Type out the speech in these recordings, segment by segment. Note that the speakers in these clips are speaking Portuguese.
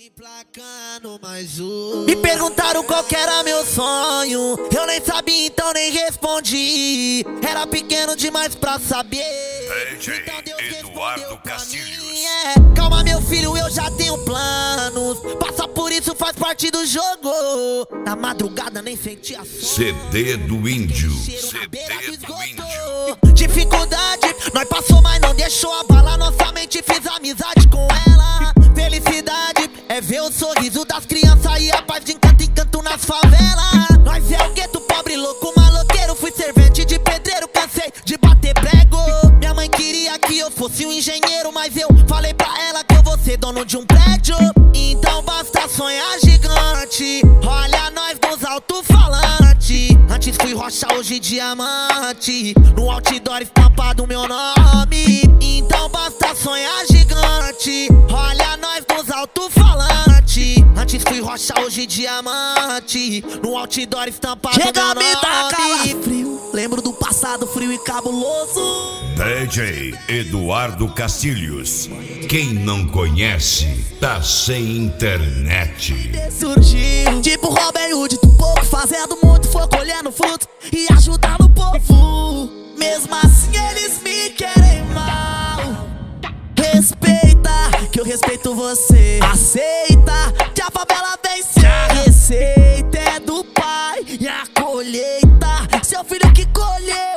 Emplacando mais um. Me perguntaram qual que era meu sonho. Eu nem sabia, então nem respondi. Era pequeno demais pra saber. DJ Eduardo Castilhos. Calma, meu filho, eu já tenho planos. Passar por isso faz parte do jogo. Na madrugada nem senti a sono. CD do Índio. CD do Índio. Dificuldade, nós passou, mas não deixou abalar nossa mente. Fiz amizade com ela. Felicidade é ver o sorriso das crianças e a paz de encanto em canto nas favelas. Nós é o gueto, pobre, louco, maloqueiro. Fui servente de pedreiro, cansei de bater prego. Minha mãe queria que eu fosse um engenheiro, mas eu falei pra ela que eu vou ser dono de um prédio. Então basta sonhar gigante. Olha nós nos alto-falantes. Antes fui rocha, hoje diamante. No outdoor estampado meu nome. Então basta sonhar gigante. Olha nós nos alto-falantes. Antes fui rocha, hoje diamante. No outdoor estampado meu nome. Me dá calafrio. Lembro do passado frio e cabuloso. DJ Eduardo Castilhos. Quem não conhece, tá sem internet. Surgiu tipo Robin Hood, do pouco fazendo muito, foi colhendo frutos e ajudando o povo. Mesmo assim eles me querem mal. Respeita, que eu respeito você. Aceita, que a favela vence. A receita é do pai e a colheita seu filho que colheu.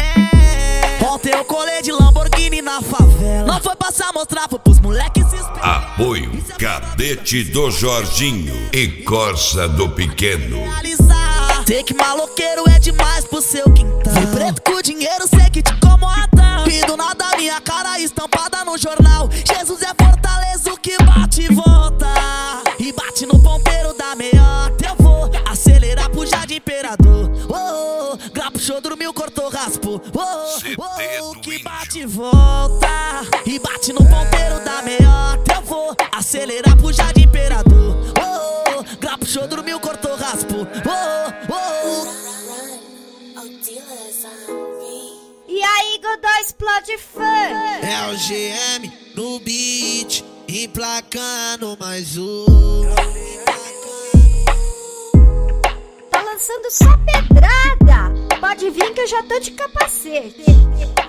Ontem eu colei de Lamborghini na favela. Não foi passar mostrar, foi pros moleques se esperar. Apoio Cadete do Jorginho e Corsa do Pequeno. Sei que maloqueiro é demais pro seu quintal. Vi preto com dinheiro, sei que te incomoda. E do nada minha cara estampada no jornal. Jesus é fortaleza, o que bate e volta. E bate no ponteiro da meiota. Eu vou acelerar pro Jardim Imperador. Grapo, show, dormiu, cortou, raspou. O que bate e volta. E bate no ponteiro da meiota. Eu vou acelerar pro Jardim Imperador. Grapo, show, dormiu, cortou, raspou. E aí, Godó explode fã. É o GM no beat, emplacando mais um. Tá lançando só pedrada. Pode vir que eu já tô de capacete.